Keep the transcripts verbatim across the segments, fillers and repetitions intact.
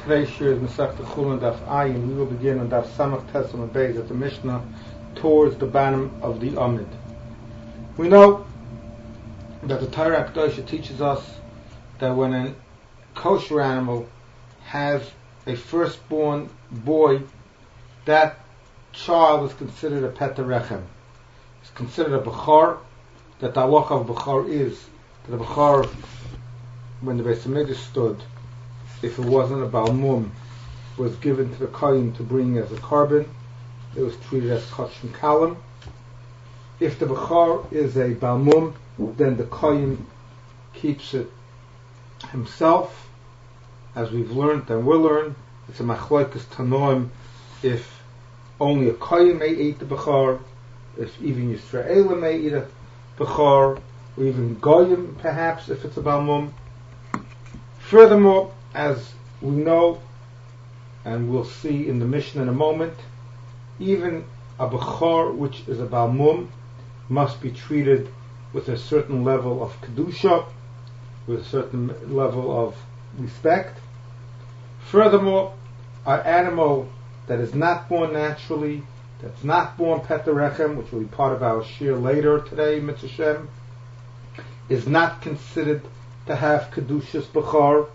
Today's shir is Masechta Chulin Daf Ayin. We will begin on Daf Samach Tesam and Beis at the Mishnah towards the bottom of the Amid. We know that the Torah Kedosha teaches us that when a kosher animal has a firstborn boy, that child is considered a Petarechem. It's considered a Bechor. That the halacha of Bechor is that a Bechor, when the Beis Hamikdash stood, if it wasn't a Balmum, was given to the Kohen to bring as a carbon, it was treated as Kachim Kalam. If the Bechor is a Balmum, then the Kohen keeps it himself. As we've learned and will learn, it's a Machlokes Tanoim if only a Kohen may eat the Bechor, if even Yisraelim may eat a Bechor, or even Goyim perhaps if it's a Balmum. Furthermore, as we know, and we'll see in the Mishnah in a moment, even a Bechor, which is a Balmum, must be treated with a certain level of Kedusha, with a certain level of respect. Furthermore, an animal that is not born naturally, that's not born Petarechem, which will be part of our shir later today, Mitzvah Shem, is not considered to have Kedushas Bechor.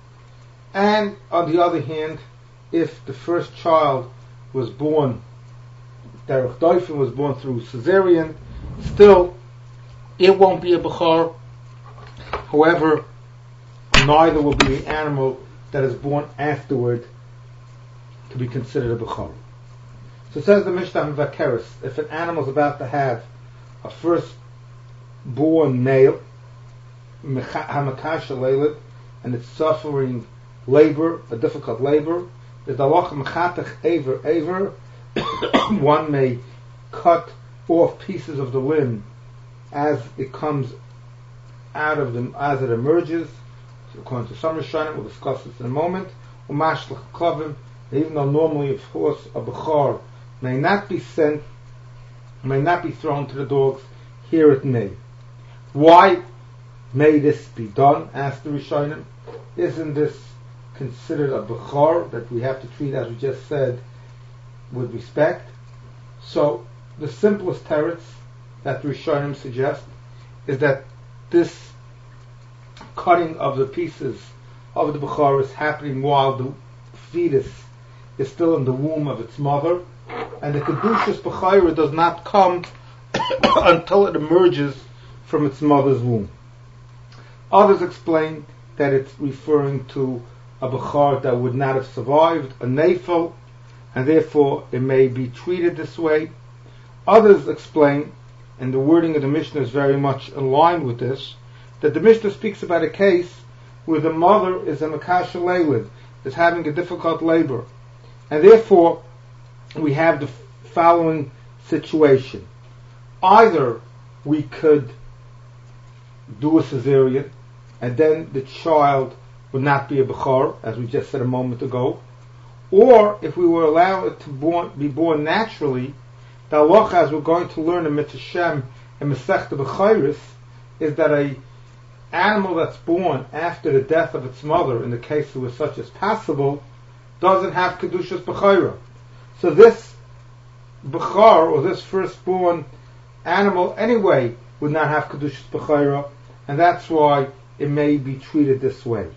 And on the other hand, if the first child was born, Derech Doifin was born through cesarean, still it won't be a Bechor. However, neither will be the animal that is born afterward to be considered a Bechor. So it says the Mishnah Mevakeres, if an animal is about to have a first born male, Hamakasha Leilid, and it's suffering labor, a difficult labor, there's the halacha mechatech aver aver. One may cut off pieces of the limb as it comes out of them, as it emerges. So according to some Rishonim, we'll discuss this in a moment. Umashlich klavim, even though normally, of course, a bechor may not be sent, may not be thrown to the dogs, here it may. Why may this be done? Asked the Rishonim. Isn't this considered a bechor that we have to treat, as we just said, with respect? So the simplest teretz that the Rishonim suggest is that this cutting of the pieces of the bechor is happening while the fetus is still in the womb of its mother, and the kedushas bechorah does not come until it emerges from its mother's womb. Others explain that it's referring to a bechor that would not have survived, a nefel, and therefore it may be treated this way. Others explain, and the wording of the Mishnah is very much aligned with this, that the Mishnah speaks about a case where the mother is a makasha leilid, is having a difficult labor, and therefore we have the following situation. Either we could do a cesarean, and then the child would not be a bechor, as we just said a moment ago. Or, if we were allowed it to born, be born naturally, the halacha, as we're going to learn in Mitzvah Shem and Masechta Bechoros, is that a animal that's born after the death of its mother, in the case it was such as possible, doesn't have Kedushas Bechorah. So this Bechor, or this firstborn animal anyway, would not have Kedushas Bechorah, and that's why it may be treated this way.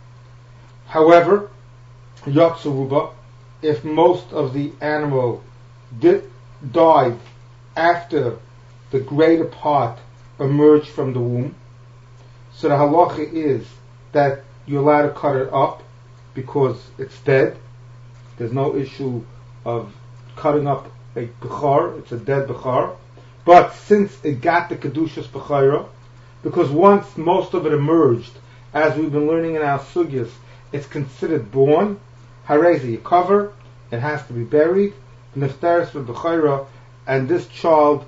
However, Yotzeruba, if most of the animal did, died after the greater part emerged from the womb, so the halacha is that you're allowed to cut it up because it's dead. There's no issue of cutting up a bechor, it's a dead bechor. But since it got the kedushas bechorah, because once most of it emerged, as we've been learning in our sugyas, it's considered born. Harezi, you cover, it has to be buried. Neftaris with bechorah, and this child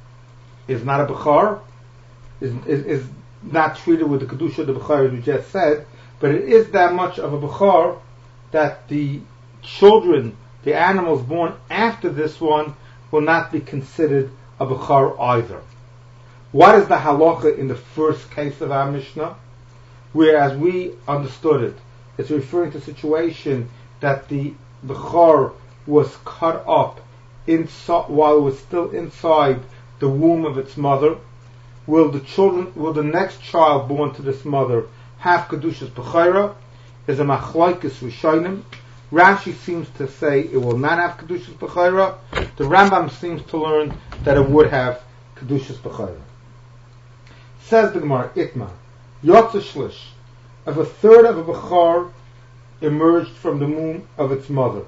is not a bechor, is, is, is not treated with the kedusha of the bechor we just said, but it is that much of a bechor that the children, the animals born after this one, will not be considered a bechor either. What is the halacha in the first case of our Mishnah? Whereas we understood it, it's referring to a situation that the Bechor was cut up inside, while it was still inside the womb of its mother. Will the children, will the next child born to this mother have Kedushas Bechora? Is a Machlokes Rishonim. Rashi seems to say it will not have Kedushas Bechora. The Rambam seems to learn that it would have Kedushas Bechora. Says the Gemara, Itma, Yotze Shlish, if a third of a Bechor emerged from the womb of its mother,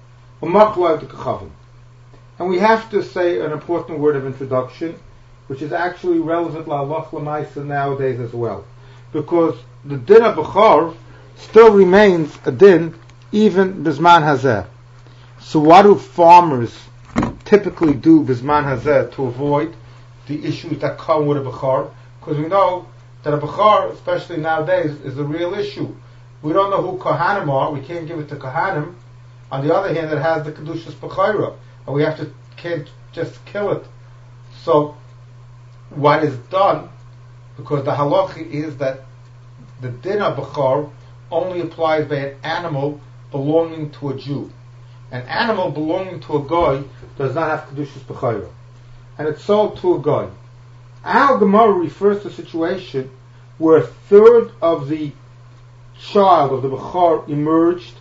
and we have to say an important word of introduction, which is actually relevant la'alach l'maisa nowadays as well, because the din of Bechor still remains a din even Bizman Hazeh. So what do farmers typically do Bizman Hazeh to avoid the issues that come with a Bechor? Because we know that a Bechor, especially nowadays, is a real issue. We don't know who Kohanim are, we can't give it to Kohanim. On the other hand, it has the Kedushas Bechora, and we have to, can't just kill it. So what is done, because the halacha is that the din of Bechor only applies by an animal belonging to a Jew. An animal belonging to a Goy does not have Kedushas Bechora, and it's sold to a Goy. Our Gemara refers to a situation where a third of the child of the Bechor emerged,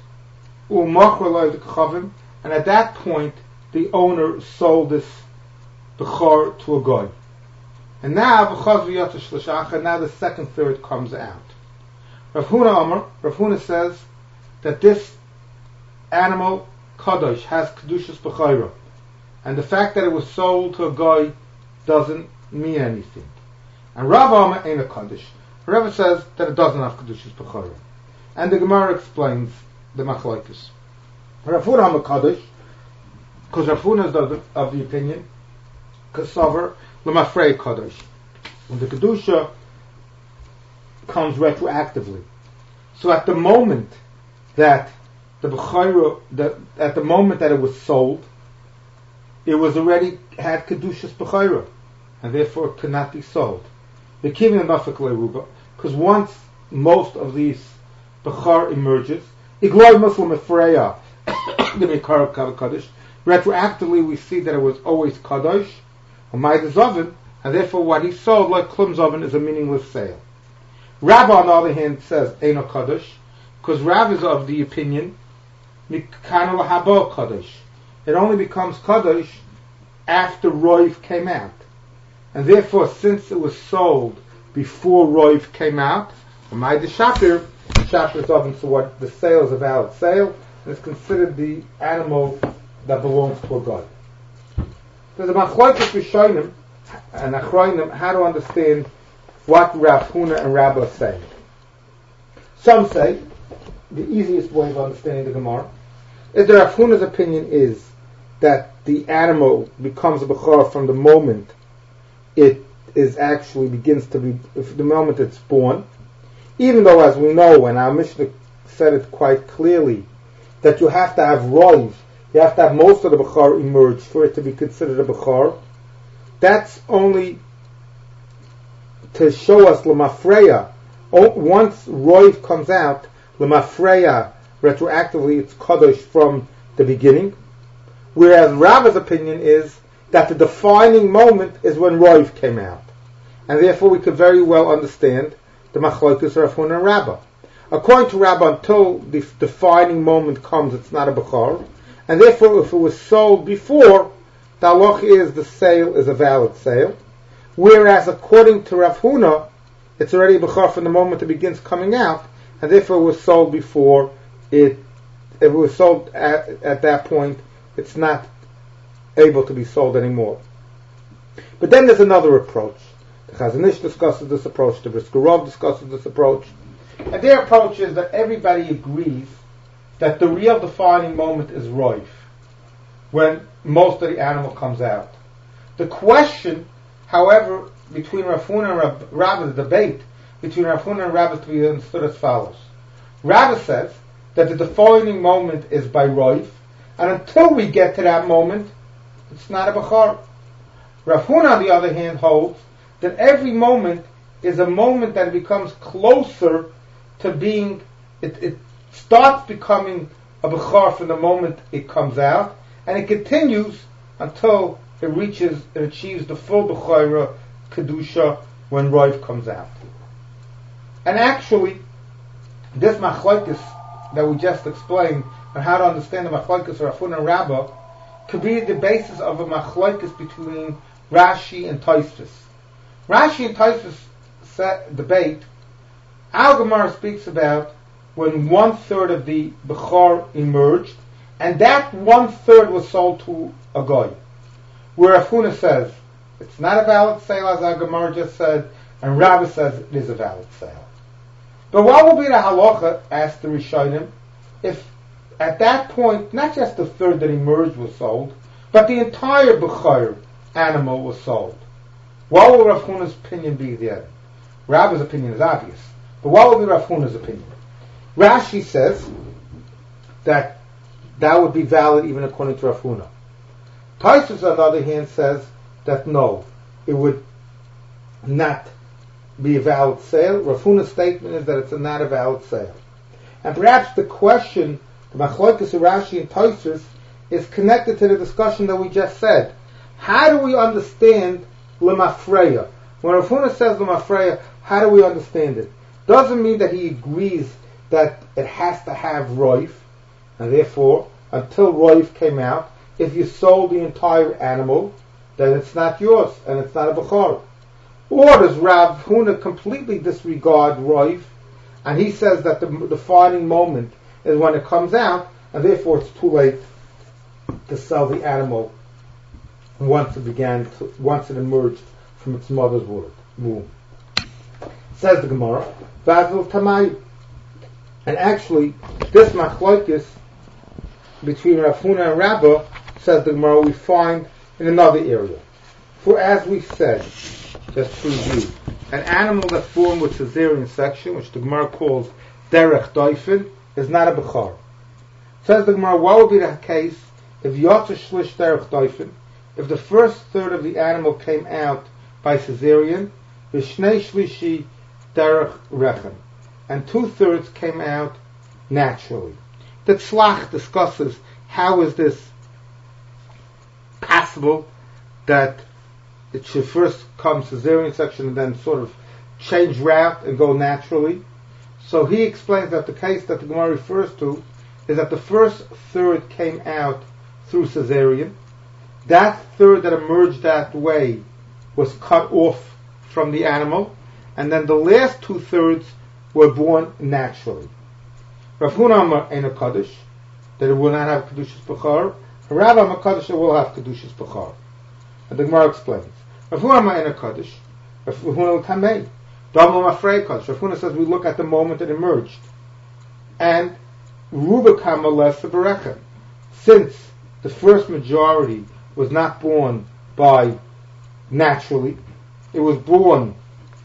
and at that point the owner sold this Bechor to a Goy. And now, now the second third comes out. Rav Huna Amar, Rav Huna says that this animal, Kadosh, has Kedushas Bechora, and the fact that it was sold to a Goy doesn't mean anything. And Rav Amar ain't a Kadosh. Rav says that it doesn't have Kedushas Bechora. And the Gemara explains the Machlokes. Rav Huna Amar Kadosh, because Rav Huna is of, of the opinion, Kasavar, L'mafrei Kadosh. When the Kedusha comes retroactively. So at the moment that the Bechora, the, at the moment that it was sold, it was already had Kedushas Bechora, and therefore it could not be sold. The Kivin Nafik Leruba, because once most of these Bechor emerges, Igloi Muslim Efreya, the Mekar Kadosh, retroactively we see that it was always Kadosh, and therefore what he sold, like Klum Zoven, is a meaningless sale. Rabbi, on the other hand, says Eino Kadosh, because Rav is of the opinion Mikano Lahabo Kadosh. It only becomes Kadosh after Roiv came out. And therefore, since it was sold before Roiv came out, Amai de Shapir, Shapir is often so what the sale is a valid sale, and it's considered the animal that belongs to a god. There's a Machlokes Rishonim and Achronim how to understand what Rav Huna and Rabba are saying. Some say the easiest way of understanding the Gemara is that Rav Huna's opinion is that the animal becomes a Bechor from the moment it is actually begins to be, if the moment it's born, even though, as we know, and our Mishnah said it quite clearly, that you have to have Roiv, you have to have most of the Bechor emerge for it to be considered a Bechor. That's only to show us L'mafreya. Once Roiv comes out, L'mafreya, retroactively, it's Kadosh from the beginning. Whereas Rabba's opinion is that the defining moment is when Roiv came out. And therefore we could very well understand the Machlokes of Rav Huna and Rabba. According to Rabba, until the defining moment comes, it's not a Bechor. And therefore, if it was sold before, the halach is the sale is a valid sale. Whereas, according to Rav Huna, it's already a Bechor from the moment it begins coming out, and therefore it was sold before it. If it was sold at, at that point, it's not able to be sold anymore. But then there's another approach. The Chazon Ish discusses this approach. The Brisker Rov discusses this approach, and their approach is that everybody agrees that the real defining moment is Roiv, when most of the animal comes out. The question, however, between Rav Huna and Rav, Rabba, the debate between Rav Huna and Rabba is to be understood as follows. Rabba says that the defining moment is by Roiv, and until we get to that moment, it's not a Bechor. Rav Huna, on the other hand, holds that every moment is a moment that becomes closer to being, it, it starts becoming a Bechor from the moment it comes out, and it continues until it reaches and achieves the full Bechorah Kedusha when Roiv comes out. And actually, this Machlokes that we just explained, on how to understand the Machlokes of Rav Huna and Rabbah, could be the basis of a Machlokes between Rashi and Tosfos. Rashi and Tosfos debate. Our Gemara speaks about when one third of the Bechor emerged, and that one third was sold to a goy. Where Rav Huna says it's not a valid sale, as our Gemara just said, and Rabbah says it is a valid sale. But what will be the halacha, asked the Rishonim, if at that point not just the third that emerged was sold, but the entire Bechor animal was sold? What will Rav Huna's opinion be there? Rabbah's opinion is obvious, but what will be Rav Huna's opinion? Rashi says that that would be valid even according to Rav Huna. Tosfos, on the other hand, says that no, it would not be a valid sale. Rav Huna's statement is that it's not a valid sale. And perhaps the question, the Machlokes of Rashi and Tosfos, is connected to the discussion that we just said. How do we understand Lemafreya? When Rav Huna says Lemafreya, how do we understand it? Doesn't mean that he agrees that it has to have Roif, and therefore, until Roif came out, if you sold the entire animal, then it's not yours, and it's not a Bechor. Or does Rav Huna completely disregard Roif, and he says that the defining moment is when it comes out, and therefore it's too late to sell the animal once it began, to, once it emerged from its mother's womb. Says the Gemara, Vazil Tamayu. And actually, this Machlokes between Rav Huna and Rabbah, says the Gemara, we find in another area. For as we said, just to review, an animal that's born with cesarean section, which the Gemara calls derech doifen, is not a Bechor. Says the Gemara, what would be the case if yotzer shlish derech doifen, if the first third of the animal came out by cesarean, v'shnei shlishi derech rechem, and two thirds came out naturally? The Tzlach discusses how is this possible that it should first come cesarean section and then sort of change route and go naturally. So he explains that the case that the Gemara refers to is that the first third came out through cesarean. That third that emerged that way was cut off from the animal, and then the last two thirds were born naturally. Rav Huna Amar Ein HaKadosh, that it will not have Kedushas Bechor. Rav Amar Kadosh, it will have Kedushas Bechor. And the Gemara explains. Rav Huna Amar Ein HaKadosh, Rav Huna L'Tamei, Dam L'Mafrei Kadosh. Rav Huna says we look at the moment it emerged. And Ruba Kama Lesa Berechem. Since the first majority was not born by naturally, it was born,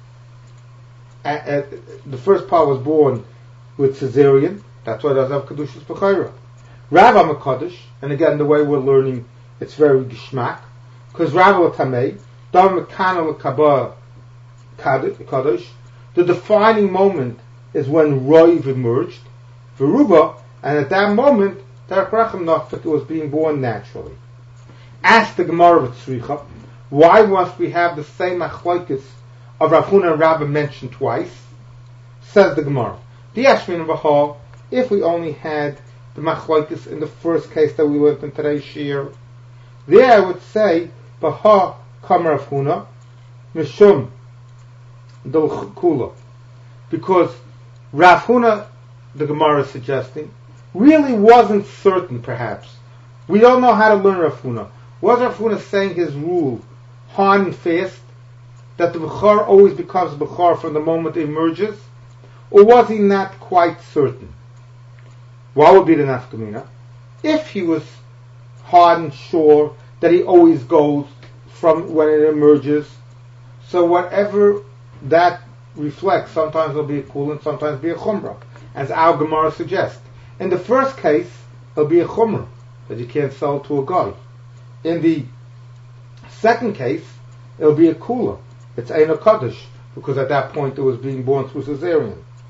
at, at, the first part was born with cesarean. That's why it doesn't have Kedushas Bechorah. Rav Amar Kadosh, and again the way we're learning, it's very gishmak, because Rav L'Tamei, Dam Mekana L'Kaba Kadosh, the defining moment is when Roiv emerged, Veruba, and at that moment, Derech Rechem Nafik was being born naturally. Ask the Gemara V'Tzricha, why must we have the same Machlokes of Rav Huna and Rabbah mentioned twice? Says the Gemara, the Yashmin V'Hal, if we only had the Machlokes in the first case that we learned in today's Shir, there I would say, B'Ha Kamar Rav Huna, Mishum Del Kula, because Rav Huna, the Gemara is suggesting, really wasn't certain, perhaps. We don't know how to learn Rav Huna. Was Rav Huna saying his rule, hard and fast, that the Bechor always becomes Bechor from the moment it emerges? Or was he not quite certain? What would be the nafkamina? If he was hard and sure that he always goes from when it emerges, so whatever that reflects, sometimes it'll be a kul and sometimes be a chumrah, as our Gemara suggests. In the first case, it'll be a chumrah, that you can't sell to a guy. In the second case, it'll be a kula. It's Ein HaKadosh, because at that point it was being born through cesarean.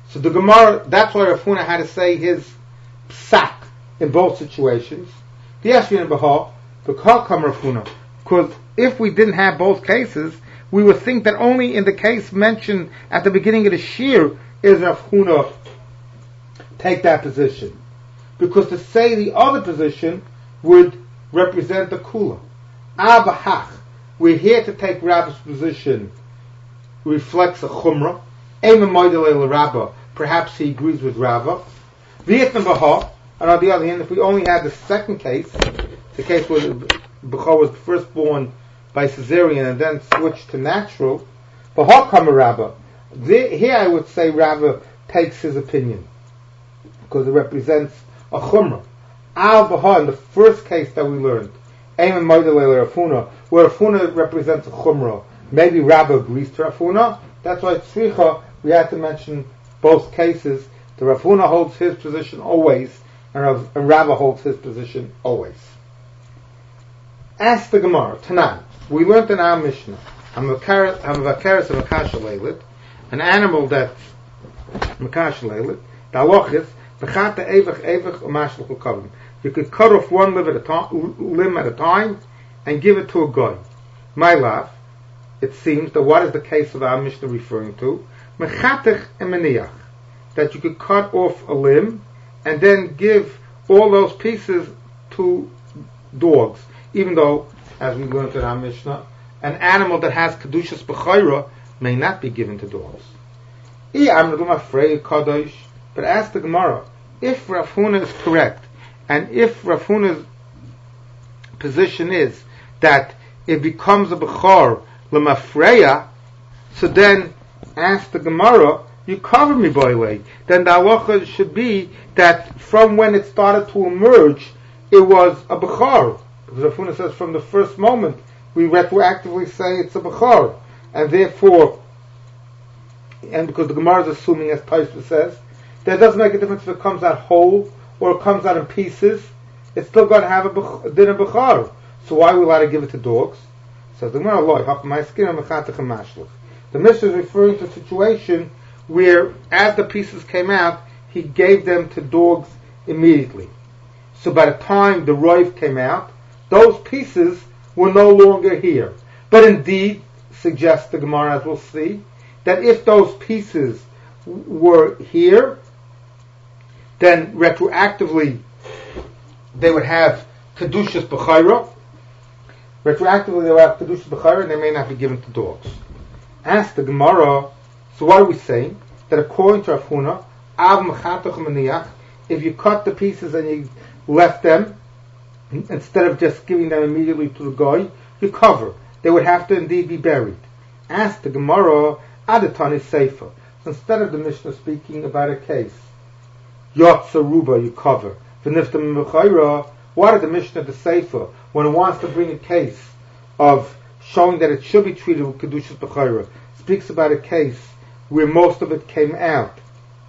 So the Gemara, that's why Rav Huna had to say his psak in both situations. The Yeshvin and Bahal, the Kal Kam Rav Huna. Because if we didn't have both cases, we would think that only in the case mentioned at the beginning of the Shir is Rav Huna take that position. Because to say the other position would represent the Kula. Abahach, we're here to take Rabba's position, reflects a Chumrah. Eimah Moidele Rabba, perhaps he agrees with Rabba. V'yitna Baha, and on the other hand, if we only had the second case, the case where Bechor was first born by cesarean and then switched to natural, Baha Kama Rabba. Here I would say Rabba takes his opinion, because it represents a Chumrah. Al Baha, in the first case that we learned, Eimah Moidele Rav Huna, where Rav Huna represents a Chumrah, maybe Rabba agrees to Rav Huna. That's why Tzricha, we had to mention both cases. The Rav Huna holds his position always, and, Rav, and Rabba holds his position always. Ask the Gemara, Tanan. We learned in our Mishnah, Hamavakeres of Makasha Leilit, an animal that's Makasha Leilit, the halachis, Bechata Evach Evach Umashlich L'Kavim. You could cut off one limb at a time, limb at a time, and give it to a guy. My love, it seems that what is the case of our Mishnah referring to? Mechatech emeniach, that you could cut off a limb and then give all those pieces to dogs, even though, as we learned in our Mishnah, an animal that has kedushas b'chayra may not be given to dogs. But ask the Gemara, if Rav Huna is correct, and if Rav Huna's position is that it becomes a b'chor l'mafreya, so then ask the Gemara, you cover me by the way. Then the halacha should be that from when it started to emerge, it was a b'chor. Because Rav Huna says from the first moment, we retroactively say it's a b'chor. And therefore, and because the Gemara is assuming, as Taisva says, that it doesn't make a difference if it comes out whole or it comes out in pieces, it's still going to have a din of b'chor. So why are we allowed to give it to dogs? So the Gemara, the Mishnah is referring to a situation where, as the pieces came out, he gave them to dogs immediately. So by the time the roiv came out, those pieces were no longer here. But indeed, suggests the Gemara, as we'll see, that if those pieces were here, then retroactively they would have kedushas b'chayra. Retroactively they would have kedushas b'chayra, and they may not be given to dogs. Ask the Gemara, so what are we saying? That according to Rav Huna, av mechatach maniach, if you cut the pieces and you left them, instead of just giving them immediately to the guy, you cover. They would have to indeed be buried. Ask the Gemara, adatan is safer. So instead of the Mishnah speaking about a case, yotza ruba, you cover. V'niftam mechayra, what are the Mishnah the safer when it wants to bring a case of showing that it should be treated with kedushas b'chayra? Speaks about a case where most of it came out.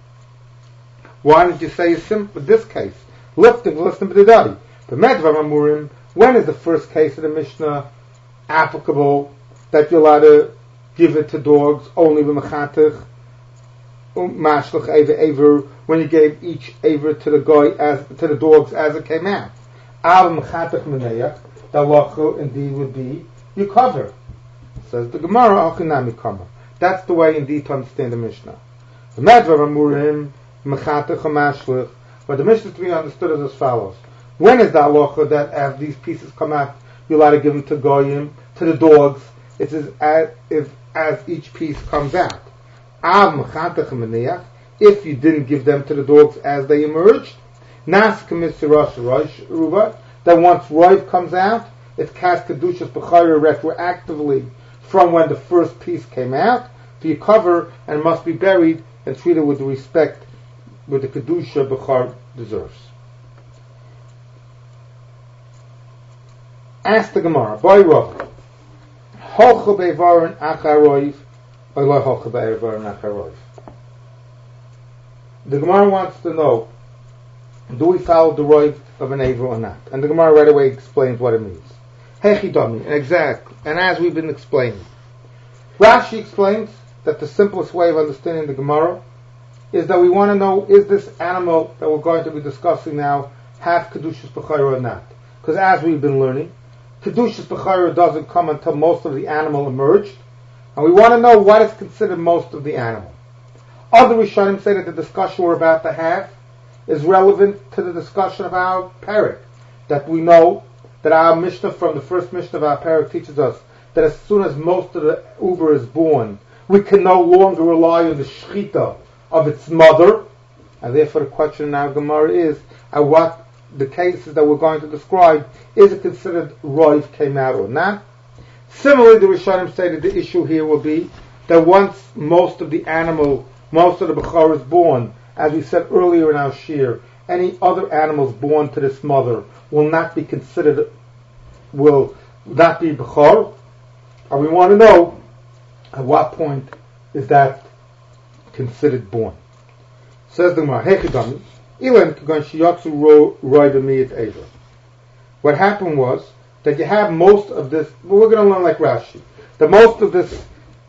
Why did you say a simple this case? Lifting, lifting b'didai. But medvar amurim, when is the first case of the Mishnah applicable that you're allowed to give it to dogs only b'mechatech umashlich eva aver, when you gave each aver to the guy as to the dogs as it came out? Al mechatech meneach, the halacha indeed would be you cover. Says the Gemara, Achinami Kama. That's the way indeed to understand the Mishnah. The Medvar Amurim, Mechatech HaMashlich, but the Mishnah is to be understood as follows. When is the halacha that as these pieces come out, you're allowed to give them to Goyim, to the dogs? It's as, as if as each piece comes out. Av Mechatech HaManiach, if you didn't give them to the dogs as they emerged, Nas K'mitzirash Ruba, that once Roiv comes out, it casts Kedushas B'chayra retroactively from when the first piece came out, so you cover and must be buried and treated with the respect with the Kedusha B'char deserves. Ask the Gemara, Boy Rav, Holcha Be'varon Acharoiv, or Lo Holcha Be'varon Acharoiv. The Gemara wants to know, do we follow the Roiv of an Aver or not? And the Gemara right away explains what it means. Hechidami, and exactly, and as we've been explaining. Rashi explains that the simplest way of understanding the Gemara is that we want to know, is this animal that we're going to be discussing now have Kedushas B'chayra or not? Because as we've been learning, Kedushas B'chayra doesn't come until most of the animal emerged, and we want to know what is considered most of the animal. Other Rishonim say that the discussion we're about to have is relevant to the discussion of our parak, that we know that our Mishnah from the first Mishnah of our parak teaches us that as soon as most of the uber is born, we can no longer rely on the shechita of its mother, and therefore the question in our Gemara is, at what the cases that we're going to describe, is it considered roiv came out or not? Similarly, the Rishonim say that the issue here will be that once most of the animal, most of the bechor is born, as we said earlier in our shir, any other animals born to this mother will not be considered, will not be bechor, and we want to know at what point is that considered born. Says the Gemara, Hechidami, Ilan kagon shiyatsu roi b'miyat ever. What happened was that you have most of this, we're going to learn like Rashi, that most of this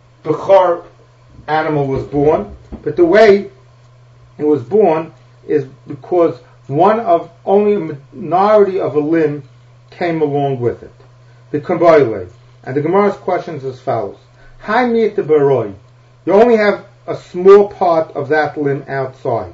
bechor animal was born, but the way it was born is because one of, only a minority of a limb came along with it. The Kambayle. And the Gemara's question is as follows. Hai miyat baroi. You only have a small part of that limb outside.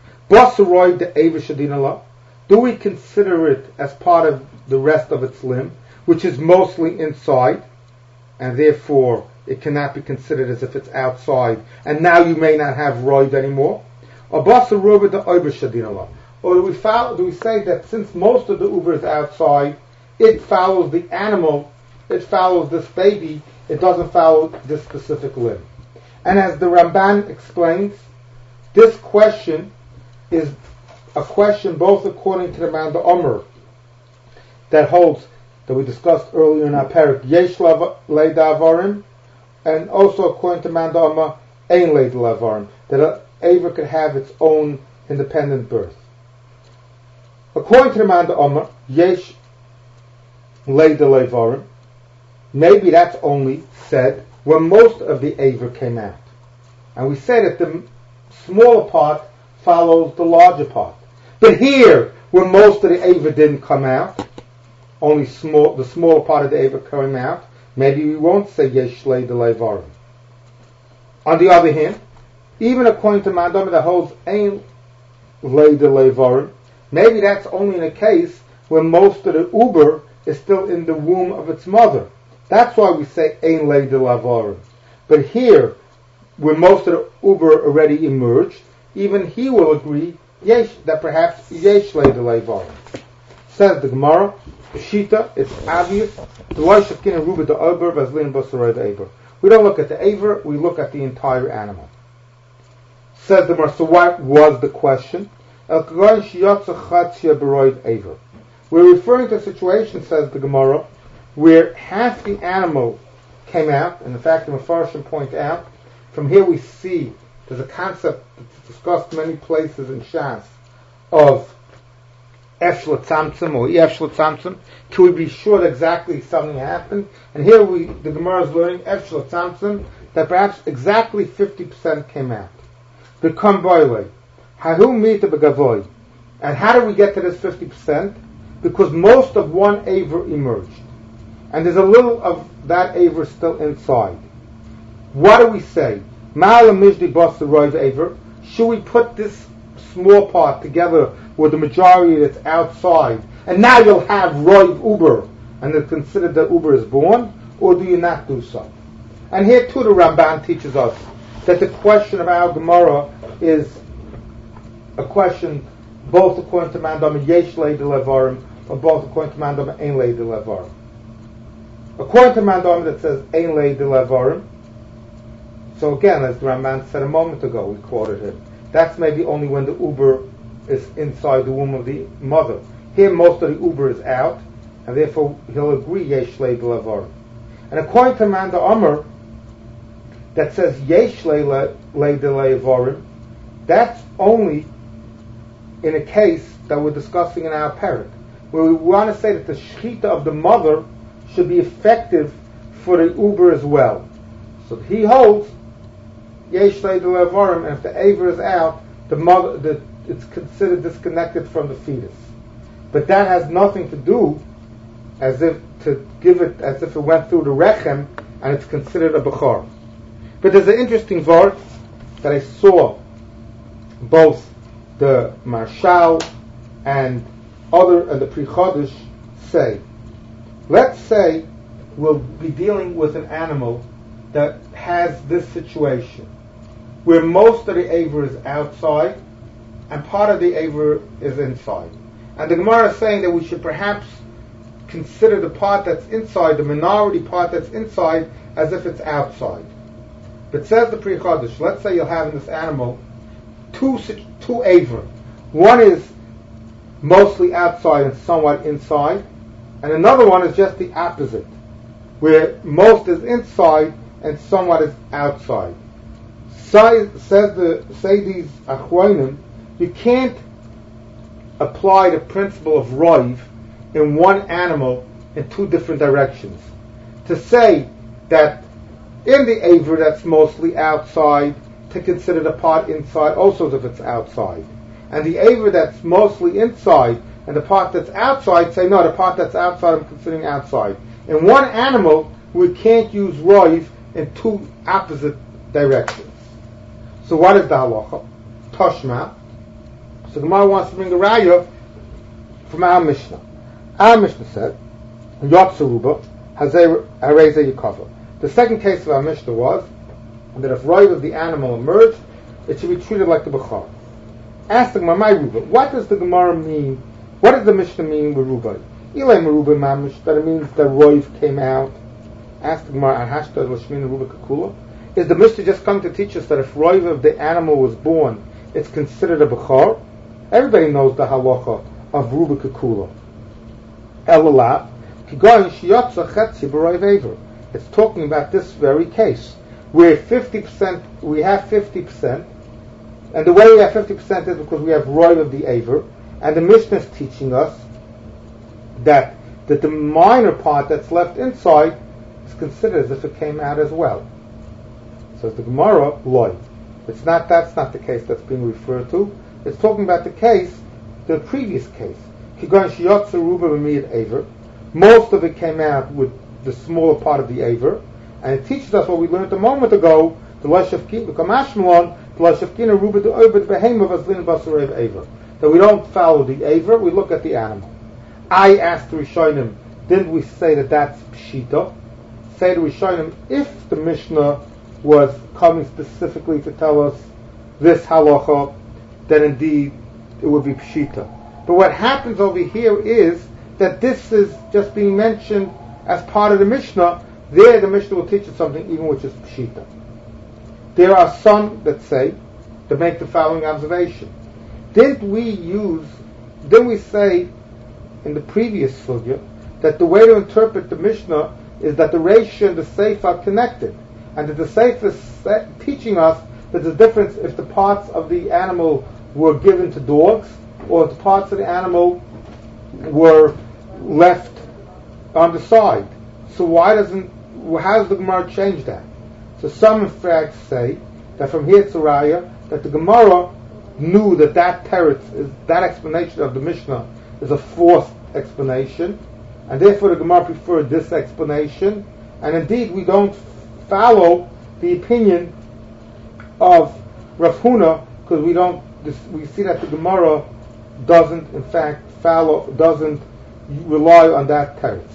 Basaroi de eva shadinala. Do we consider it as part of the rest of its limb, which is mostly inside, and therefore it cannot be considered as if it's outside, and now you may not have roid anymore? Or basaroi de eva shadinala. Or do we follow, do we say that since most of the uber is outside, it follows the animal, it follows this baby, it doesn't follow this specific limb? And as the Ramban explains, this question is a question both according to the Manda Omer that holds, that we discussed earlier in our parak, Yesh Leida Avarim, and also according to Manda Omer, Ein Leida Avarim, that an Aver could have its own independent birth. According to the Manda Omer, Yesh Leida Avarim, maybe that's only said when most of the Aver came out. And we say that the smaller part follows the larger part. But here, when most of the Aver didn't come out, only small, the smaller part of the Aver came out, maybe we won't say Yesh Leida Avarim. On the other hand, even according to Mandam that holds Ein Leida Avarim, maybe that's only in a case when most of the Uber is still in the womb of its mother. That's why we say Ein Leida Avarim. But here, when most of the Uber already emerged, even he will agree yesh, that perhaps Yesh Leida Avarim. Says the Gemara, Shita, it's obvious. We don't look at the Aver, we look at the entire animal. Says the Gemara, so what was the question? We're referring to a situation, says the Gemara, where half the animal came out, and in fact the Mefarshim point out, from here we see there's a concept that's discussed many places in Shas of Efshla Tzamtzum or Efshla Tzamtzum. Can we be sure that exactly something happened? And here we, the Gemara is learning Efshla Tzamtzum, that perhaps exactly fifty percent came out. The Kamboyle, Hahu Mita Begavoy. And how do we get to this fifty percent? Because most of one Aver emerged. And there's a little of that Aver still inside. What do we say? Should we put this small part together with the majority that's outside, and now you'll have Roiv Uber, and it's considered that Uber is born, or do you not do so? And here too the Ramban teaches us that the question of our Gemara is a question both according to Mandam Yesh Leida Avarim, or both according to Mandam Ein Leida Avarim. According to Mandam that says Ein Leida Avarim, so again, as the Ramban said a moment ago, we quoted him, that's maybe only when the Uber is inside the womb of the mother. Here most of the Uber is out, and therefore he'll agree Yesh Leida Avarim. And according to Manda Omer, that says Yesh Leida Avarim, that's only in a case that we're discussing in our parak, where we want to say that the shechita of the mother should be effective for the Uber as well. So he holds yesh leidul avarim, and if the aver is out, the mother, the, it's considered disconnected from the fetus. But that has nothing to do as if to give it as if it went through the rechem, and it's considered a bechor. But there's an interesting word that I saw both the Marshal and other and the Pri Chodesh say. Let's say we'll be dealing with an animal that has this situation where most of the aver is outside and part of the aver is inside. And the Gemara is saying that we should perhaps consider the part that's inside, the minority part that's inside, as if it's outside. But says the Pri Chodesh, let's say you'll have in this animal two two aver. One is mostly outside and somewhat inside, and another one is just the opposite, where most is inside and somewhat is outside. Say, says the say these achronim, you can't apply the principle of roiv in one animal in two different directions. To say that in the aver that's mostly outside, to consider the part inside also if it's outside. And the aver that's mostly inside and the part that's outside, say no, the part that's outside I'm considering outside. In one animal, we can't use roiv in two opposite directions. So what is the halacha? Toshma. So the Gemara wants to bring a raya from our Mishnah. Our Mishnah said, Yotzeruba, Hazei Hareze Yikava. The second case of our Mishnah was that if roiv of the animal emerged, it should be treated like the bechor. Ask the Gemara, my Ruba, what does the Gemara mean? What does the Mishnah mean with Ruba? Ilay Meruba Mamish, that it means the roiv came out. Ask the Gemara, Ahashta Lashmin Ruba Kakula. Is the Mishnah just coming to teach us that if roiv of the animal was born, it's considered a bechor? Everybody knows the halacha of Ruba Kakula. Elalah, Kigoyin Shiyotza Chetzi B'roiv Aver. It's talking about this very case, where fifty percent, we have fifty percent, and the way we have fifty percent is because we have roiv of the aver, and the Mishnah is teaching us that, that the minor part that's left inside is considered as if it came out as well. So the Gemara, loy. It's not, that's not the case that's being referred to. It's talking about the case, the previous case. Kigon shiyotze ruba b'miyat aver. Most of it came out with the smaller part of the aver, and it teaches us what we learned a moment ago, the lashafkin, the kamashmalon, the lashafkin ruba the obed behema vaslin basarev aver. That we don't follow the aver, we look at the animal. I asked the Rishonim, didn't we say that that's pshita? Say the Rishonim, if the Mishnah was coming specifically to tell us this halacha, then indeed it would be pshita. But what happens over here is that this is just being mentioned as part of the Mishnah. There the Mishnah will teach us something even which is pshita. There are some that say, to make the following observation. Didn't we use, didn't we say in the previous sugya that the way to interpret the Mishnah is that the Reisha and the Seif are connected, and that the Seif is teaching us that there's a difference if the parts of the animal were given to dogs or if the parts of the animal were left on the side. So why doesn't, how does the Gemara change that? So some in fact say that from here to Raya, that the Gemara knew that that teretz is, that explanation of the Mishnah is a forced explanation, and therefore the Gemara preferred this explanation, and indeed we don't follow the opinion of Rav Huna, because we don't, we see that the Gemara doesn't in fact follow, doesn't rely on that teretz.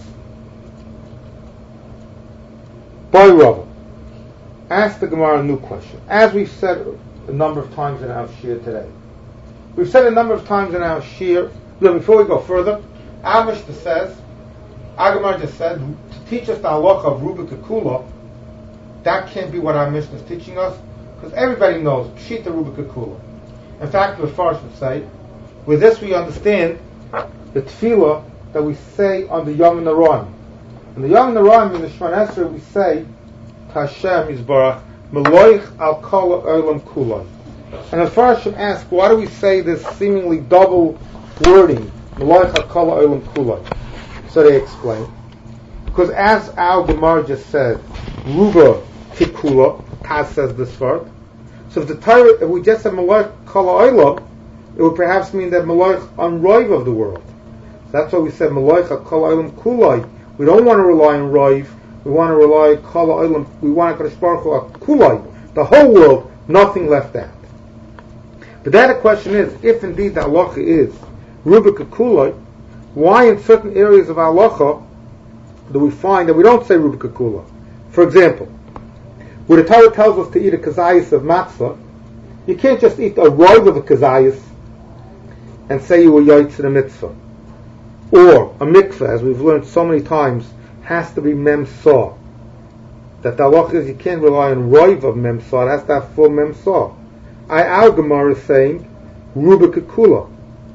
By Rava, ask the Gemara a new question. As we've said a number of times in our shir today. We've said a number of times in our shir, no, before we go further, our Mishnah says, our Gemara just said, to teach us the halacha of Ruba Kekula, that can't be what our Mishnah is teaching us, because everybody knows, Pshita Ruba Kekula. In fact, the Farsh would say, with this we understand the tefillah that we say on the Yom Naraim. In the Yom Naraim, in the Shemona Esrei, we say, Tashem Yisbarach, Meloich al kol olam kulon. And the Farshim ask, why do we say this seemingly double wording, Meloich al kol olam kulon? So they explain, because as our Gemara just said, Ruba Tikula, Taz says this word, So if the Torah, if we just said Malach Kol Ha'olam, it would perhaps mean that Malach on Roiv of the world. So that's why we said Malach Kol Ha'olam Kulai. We don't want to rely on Roiv. We want to rely on Kol Ha'olam. We want to Kodesh Baruch Hu Kulai, the whole world, nothing left out. But then the question is, if indeed the halacha is Rubika Kulai, why in certain areas of halacha do we find that we don't say Rubika Kulai? For example, where the Torah tells us to eat a kazayas of matzah, you can't just eat a roiv of a kazayas and say you were yaitz in a mitzvah. Or a mikveh, as we've learned so many times, has to be mem saw. That the halacha is you can't rely on roiv of mem saw, it has to have full mem saw. I, our Gemara is saying Rubika Kula.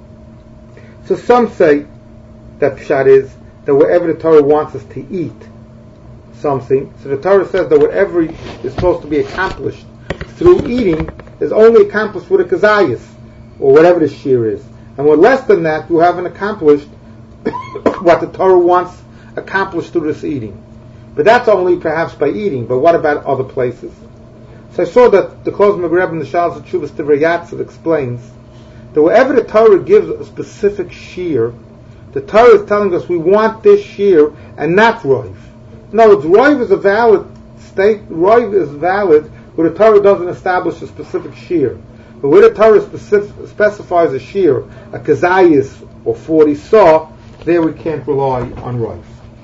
So some say that pshat is that wherever the Torah wants us to eat something, so the Torah says that whatever is supposed to be accomplished through eating is only accomplished with a kazayas, or whatever the shear is. And with less than that, you haven't accomplished what the Torah wants accomplished through this eating. But that's only perhaps by eating, but what about other places? So I saw that the Klosmer Rebbe in the Shalos Tshuvas Divrei Yatzav explains that wherever the Torah gives a specific shear, the Torah is telling us we want this shear and not roiv. In other words, roiv is a valid state, roiv is valid where the Torah doesn't establish a specific shear. But where the Torah specific, specifies a shear, a kazayas or forty saw, there we can't rely on roiv.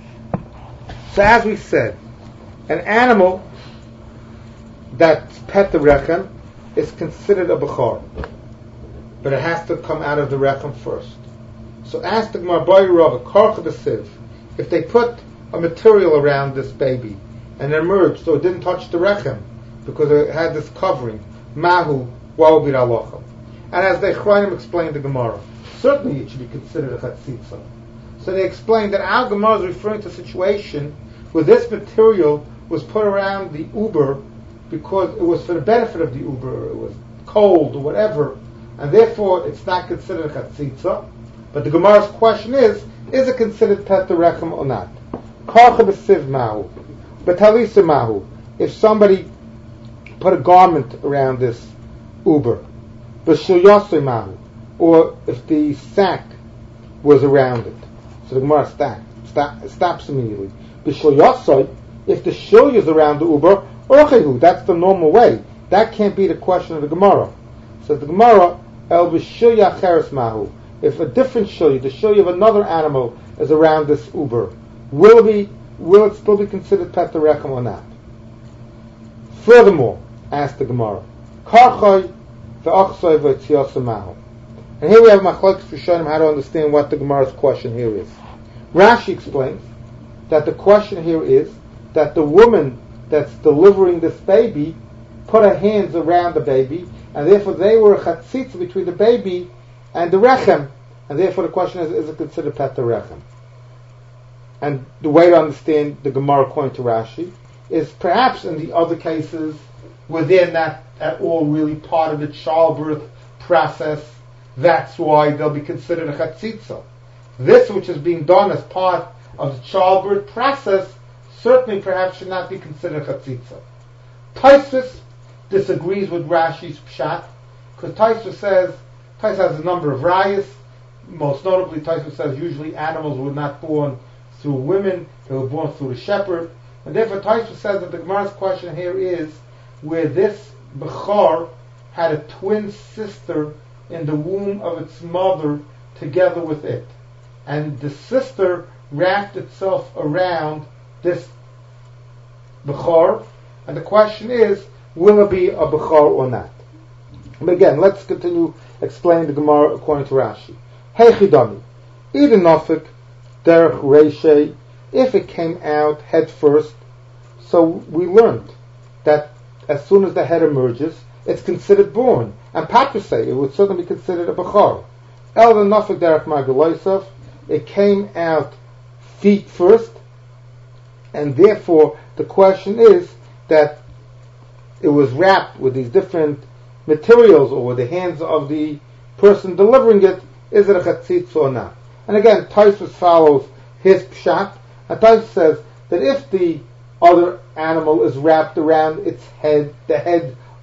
So as we said, an animal that's pet the rechem is considered a bechor, but it has to come out of the rechem first. So ask the Gemara Boy Rav, Karcha B'Siv, if they put a material around this baby and it emerged so it didn't touch the rechem because it had this covering, Mahu, what would be the halacha? And as the Chronim explained the Gemara, certainly it should be considered a chatzitza. So they explained that our Gemara is referring to a situation where this material was put around the uber because it was for the benefit of the uber, it was cold or whatever, and therefore it's not considered a chatzitza. But the Gemara's question is, is it considered pet the rechem or not? Karcha b'siv mahu, b'talisa mahu. If somebody put a garment around this uber, b'shulyasei mahu, or if the sack was around it. So the Gemara stop, stop, stops immediately. B'shulyasei, if the shul is around the uber, orchehu, that's the normal way. That can't be the question of the Gemara. So the Gemara, el b'shulya cheres mahu. If a different shulya, the shulya of another animal, is around this uber, will it be, will it still be considered pet the rechem or not? Furthermore, asked the Gemara, karchay ve'achsay ve'tziasa mahu. And here we have machlokes rishonim how to understand what the Gemara's question here is. Rashi explains that the question here is that the woman that's delivering this baby put her hands around the baby, and therefore they were a chatzitza between the baby and the rechem, and therefore the question is, is it considered pet the rechem? And the way to understand the Gemara according to Rashi is perhaps in the other cases where they're not at all really part of the childbirth process, that's why they'll be considered a chatzitza. This which is being done as part of the childbirth process certainly perhaps should not be considered a chatzitza. Tosfos disagrees with Rashi's pshat, because Tosfos says, Tosfos has a number of rayas. Most notably, Tosfos says usually animals were not born through women, they were born through the shepherd. And therefore Tosfos says that the Gemara's question here is where this Bechor had a twin sister in the womb of its mother together with it. And the sister wrapped itself around this Bechor, and the question is, will it be a Bechor or not? But again, let's continue explaining the Gemara according to Rashi. Hey Chidami, either Nafik, Derech Reishay, if it came out head first, so we learned that as soon as the head emerges, it's considered born. And Patrusay, it would certainly be considered a Bechor. El Nafik Derech Margaloisov, it came out feet first, and therefore the question is that it was wrapped with these different materials or with the hands of the person delivering it, is it a chatzitza or not? And again, Tosfos follows his pshat, and Tosfos says that if the other animal is wrapped around its head, the head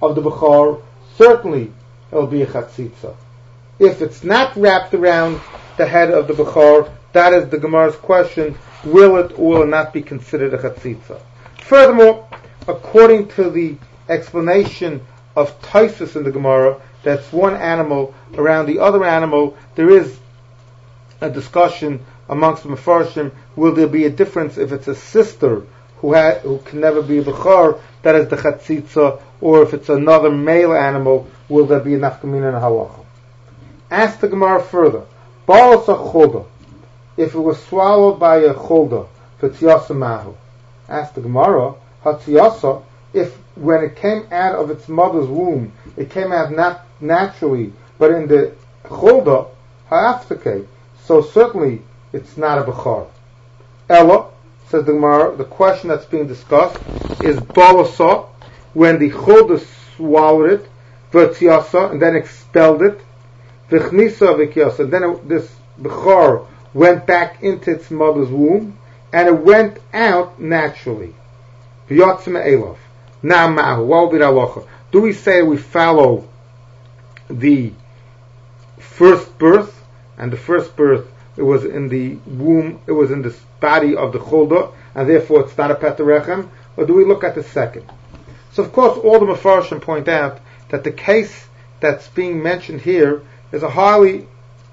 of the Bechor, certainly it'll be a Chatzitza. If it's not wrapped around the head of the Bechor, that is the Gemara's question, will it or will it not be considered a Chatzitza? Furthermore, according to the explanation of Taisus in the Gemara, that's one animal around the other animal, there is a discussion amongst the Mefarshim, will there be a difference if it's a sister who ha- who can never be a Bechor, that is the Chatzitza, or if it's another male animal, will there be a Nafkamina and a Halacha? Ask the Gemara further, Balas a Cholda, if it was swallowed by a Cholda, V'tziyasa Mahu. Ask the Gemara, Hatziyasa, if when it came out of its mother's womb, it came out not naturally, but in the Cholda, Ha'aftake, so certainly it's not a Bechor. Ella, says the Gemara, the question that's being discussed is Balasa, when the Cholda swallowed it, V'tziyasa, and then expelled it, V'chnisa v'kiyasa, and then it, this Bechor went back into its mother's womb, and it went out naturally. V'yotzim elof. Now, ma'ahu, what will be the halacha? Do we say we follow the first birth, and the first birth, it was in the womb, it was in the body of the Cholda, and therefore it's not a Petarechem, or do we look at the second? So of course all the Mefarshim point out that the case that's being mentioned here is a highly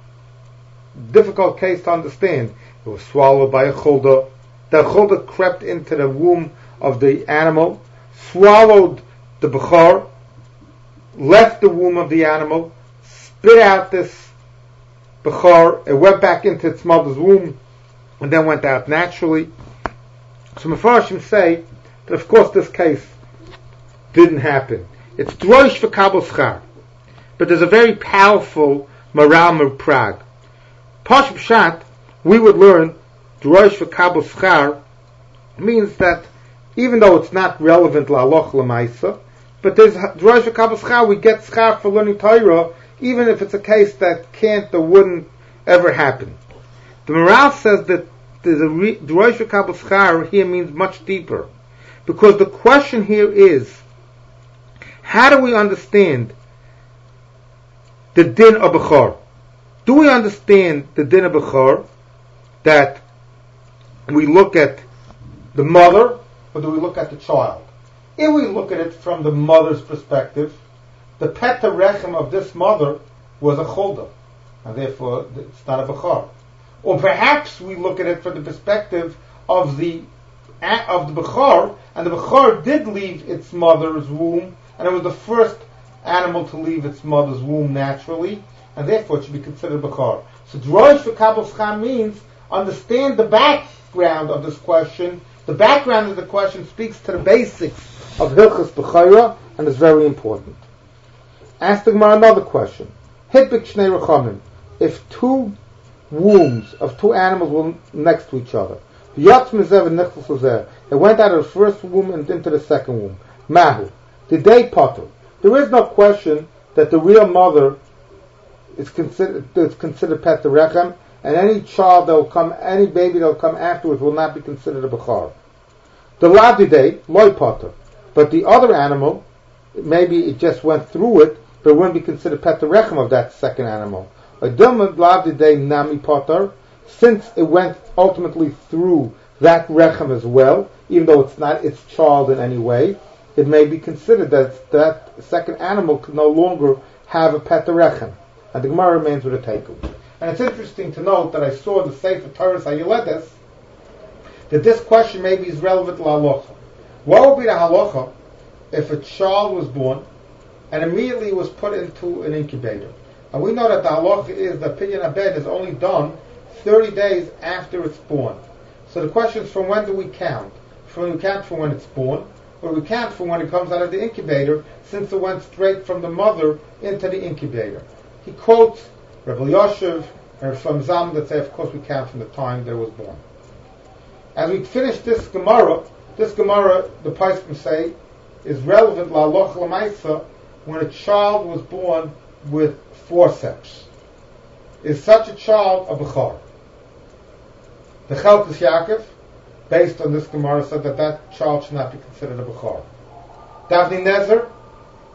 difficult case to understand. It was swallowed by a Cholda, the Cholda crept into the womb of the animal, swallowed the Bechor, left the womb of the animal, spit out this Bechor, it went back into its mother's womb, and then went out naturally. So Mefarshim say that of course this case didn't happen. It's droish for Kabul Schar. But there's a very powerful Maral Prague. Posh Pshat, we would learn droish for Kabul Schar means that even though it's not relevant la'aloch l'maisa, but there's droish for Kabul Schar, we get schar for learning Torah, even if it's a case that can't or wouldn't ever happen. The Maral says that there's a droish for Kabul Schar here means much deeper, because the question here is, how do we understand the din of Bechor? Do we understand the din of Bechor that we look at the mother, or do we look at the child? If we look at it from the mother's perspective, the pet rechem of this mother was a Cholda, and therefore it's not a Bechor. Or perhaps we look at it from the perspective of the of the Bechor, and the Bechor did leave its mother's womb, and it was the first animal to leave its mother's womb naturally, and therefore it should be considered Bechor. So Droish for Kabul Schar means understand the background of this question. The background of the question speaks to the basics of Hilchos Bechorah, and is very important. Ask the Gemara another question. Hitbik Shnei Rechamim. If two wombs of two animals were next to each other, Yatz Mizev and Nichlas Uzer, it went out of the first womb and into the second womb. Mahu. Did they potter? There is no question that the real mother is considered is considered Pet Rechem, and any child that will come, any baby that will come afterwards will not be considered a Bechor. The Lavdidei, Loi potter. But the other animal, maybe it just went through it, but it wouldn't be considered Pet Rechem of that second animal. Nami potter, since it went ultimately through that Rechem as well, even though it's not its child in any way, it may be considered that that second animal could no longer have a Pet Rechem. And the Gemara remains with a takeaway. And it's interesting to note that I saw in the Sefer Torah Hayuledes that this question maybe is relevant to halacha. What would be the halacha if a child was born and immediately was put into an incubator? And we know that the halacha is that Pidyon Abed is only done thirty days after it's born. So the question is, from when do we count? From we count from when it's born, or we count from when it comes out of the incubator, since it went straight from the mother into the incubator. He quotes Rebbe Yoshev and from Zam that say, of course, we count from the time that it was born. As we finish this Gemara, this Gemara, the Poskim say, is relevant la'aloch l'maisa when a child was born with forceps. Is such a child a Bechor? The Chelkas Yaakov, based on this Gemara, said that that child should not be considered a Bechor. Davni Nezer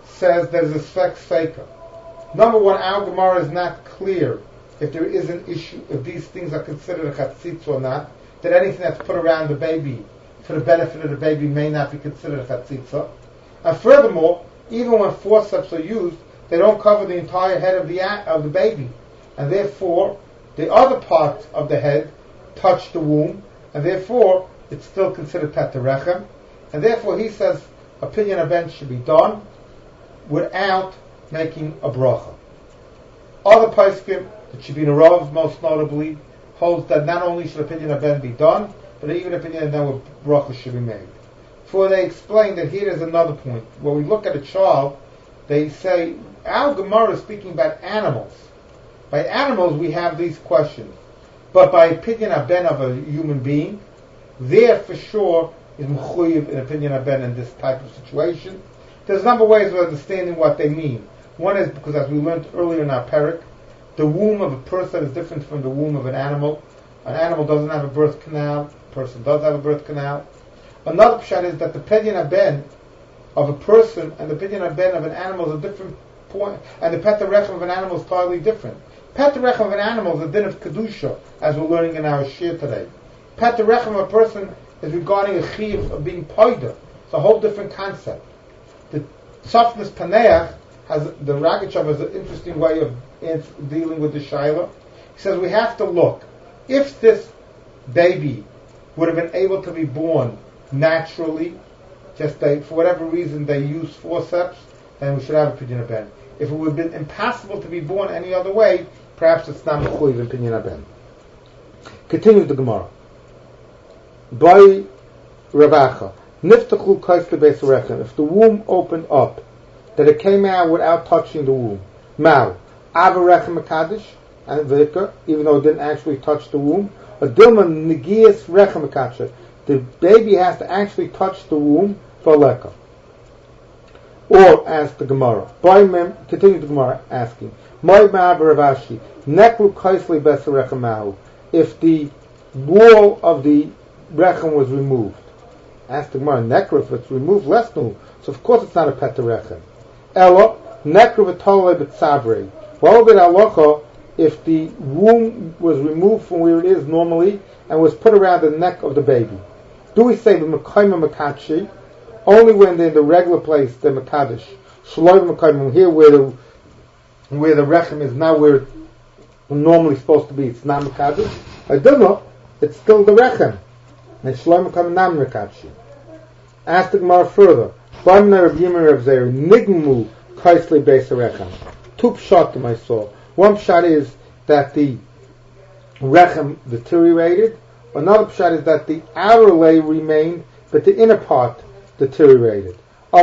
says there's a spec faker. Number one, our Gemara is not clear if there is an issue, if these things are considered a chatzitza or not, that anything that's put around the baby for the benefit of the baby may not be considered a chatzitza. And furthermore, even when forceps are used, they don't cover the entire head of the of the baby, and therefore the other parts of the head touch the womb, and therefore it's still considered petarechem, and therefore he says opinion of Ben should be done without making a bracha. Other poskim, the Shebina Rav most notably, holds that not only should opinion of Ben be done, but even opinion of Ben with bracha should be made. For they explain that here is another point. When we look at a child, they say, our Gemara is speaking about animals. By animals we have these questions. But by opinion of Ben of a human being, there for sure is mechuyev in opinion of Ben in this type of situation. There's a number of ways of understanding what they mean. One is because, as we learned earlier in our parak, the womb of a person is different from the womb of an animal. An animal doesn't have a birth canal. A person does have a birth canal. Another pshat is that the opinion of Ben of a person and the opinion of Ben of an animal is a different point, and the petarechem of an animal is totally different. Petarechem of an animal is a din of kedusha, as we're learning in our shir today. Petarechem of a person is regarding a chiyuv of being poida. It's a whole different concept. The Tzafnas Paneach has, the Ragachav has an interesting way of dealing with the Shaila. He says we have to look. If this baby would have been able to be born naturally, just they, for whatever reason they use forceps, then we should have a Pidyon Ben. If it would have been impossible to be born any other way, perhaps it's not Mechuyev in Pidyon Ben. Continues the Gemara. By Ravacha. Niftachu kaisle beis rechem. If the womb opened up, that it came out without touching the womb. Mau, ava rechem mekadosh and v'ika, even though it didn't actually touch the womb. A dilma negias rechem mekadosh. The baby has to actually touch the womb for leka. Or, ask the Gemara. By mem, continue the Gemara asking. Moi ma'av Ravashi. Neklu kaisle beis rechem mau. If the wall of the rechem was removed. Ask the Gemara, nekra, if it's removed, less nu. So of course it's not a petarechem. Ella, nekra v'tolei b'tzavrei. What would be halacha if the womb was removed from where it is normally and was put around the neck of the baby? Do we say the mekayim mekachi only when they're in the regular place, the mekadosh? Shaloi mekayim here where the where the rechem is not where it's normally supposed to be. It's not mekadosh. I don't know. It's still the rechem. And Shlomo come nam mekachi. Ask the Gemara further. Bamna Rav Yimir Rav Zeir nigmu kaisli beis rechem. Two pshatim I saw. One pshat is that the rechem deteriorated. Another pshat is that the outer layer remained, but the inner part deteriorated.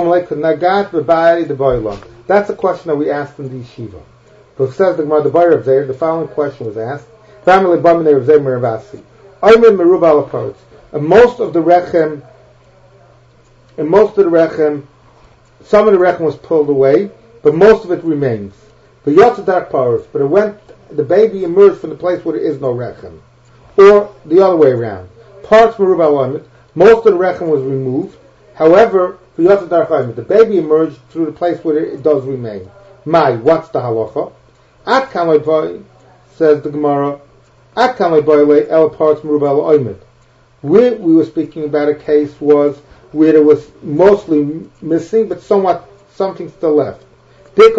That's a question that we asked in the yeshiva. So it says the Gemara, the Bayer Rav Zeir, the following question was asked. Family Bamna Rav Zeir Meravasi. Ayman merubal aparts. And most of the rechem, and most of the rechem, some of the rechem was pulled away, but most of it remains. The yotza dark powers, but it went, the baby emerged from the place where there is no rechem, or the other way around. Parts merubal, most of the rechem was removed. However, the yotza dark powers, the baby emerged through the place where it does remain. Mai, what's the halacha? At kamay boy, says the Gemara. At kamay boy el parts merubal oimid. Where we were speaking about a case was where there was mostly missing, but somewhat something still left. But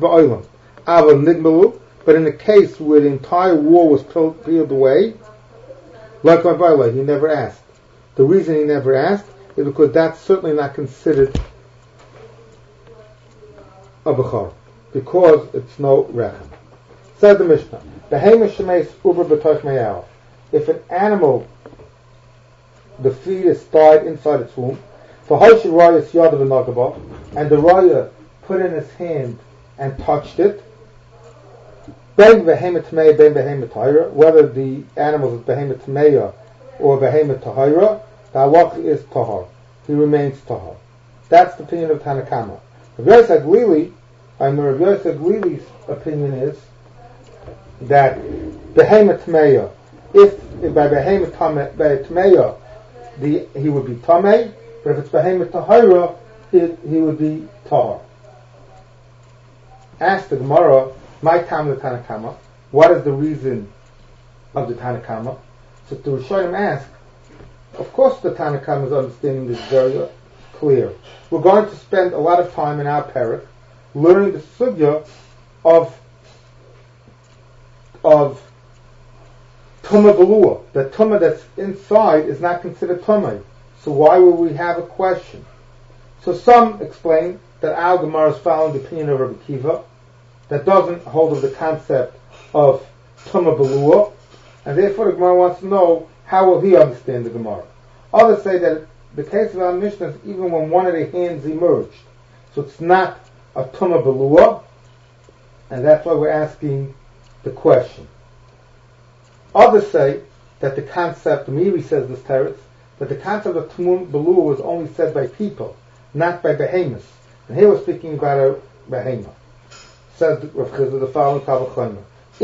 in a case where the entire wall was peeled away, like my brother, he never asked. The reason he never asked is because that's certainly not considered a bechor, because it's no rechem. Says the Mishnah, if an animal, the fetus died inside its womb, and the raya put in his hand and touched it, whether the animal is behemoth tmeya or behemoth tahira, the halach is tahar. He remains tahar. That's the opinion of Tanakama. Rav Yosef Glili, I mean Rav Yosef Glili's opinion is that behemoth tmeya, if by behemoth tmeya, The, he would be tamei, but if it's behemoth tahira, he would be tahar. Ask the Gemara, my time the Tanakama, what is the reason of the Tanakama? So the Rishonim ask, of course the Tanakama's understanding is very clear. We're going to spend a lot of time in our parak learning the sugya of of Tumah Belua. The Tumah that's inside is not considered Tumah. So why would we have a question? So some explain that our Gemara is following the opinion of Rabbi Kiva that doesn't hold of the concept of Tumah Belua, and therefore the Gemara wants to know how will he understand the Gemara. Others say that the case of our Mishnah is even when one of the hands emerged. So it's not a Tumah Belua, and that's why we're asking the question. Others say that the concept, Miri says this teretz, that the concept of Tumah Belua was only said by people, not by behemoths. And here we're speaking about a behemoth. Says Rav Chizda the following Kavachayma.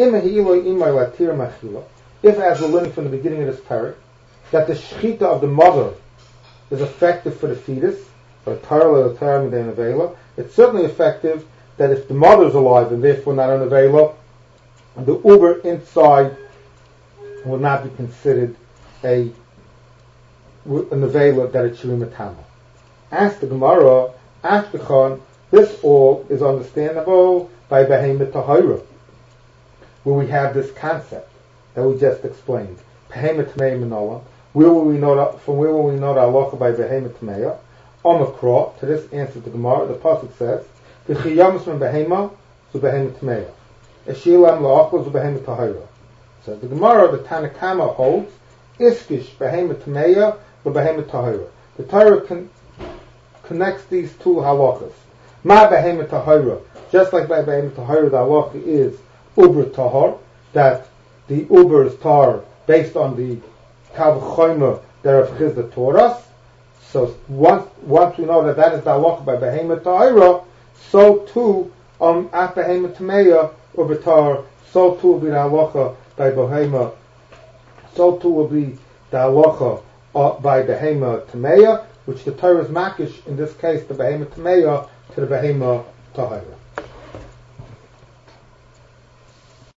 If, as we're learning from the beginning of this parak, that the shechita of the mother is effective for the fetus, or it's certainly effective that if the mother is alive and therefore not an avela, the uber inside will not be considered a an avela that it's shurimatama. Ask the Gemara, Ashkechon, this all is understandable by Behemoth Tahira, where we have this concept that we just explained. Behemoth Tmei Manola. Where will we know that, from where will we know the halacha by Behemoth Tmei? Omakra, to this answer to Gemara, the pasuk says, V'chiyamus from Behema to Behemoth Tmei. Eshilam la'achol to Behemoth Tahira. So the Gemara, the Tanakama holds, Iskish Behemoth Tmei to Behemoth Tahira. The Torah con- connects these two halachas. Ma Behemoth Tahira. Just like by Behemoth Tahira, the halacha is Uber Tahar, that the Uber is Tahar based on the Kavachayma that Rav Chizda taught us. So once once we know that that is the halacha by Behemoth Tahira, so too um at Behemoth Tameya Uber Tahar, so too will be the halacha by Behemoth, so too will be the halacha uh, by Behemoth Tameya, which the Torah is makish in this case the Behemoth Tameya to the Behemoth Tahira.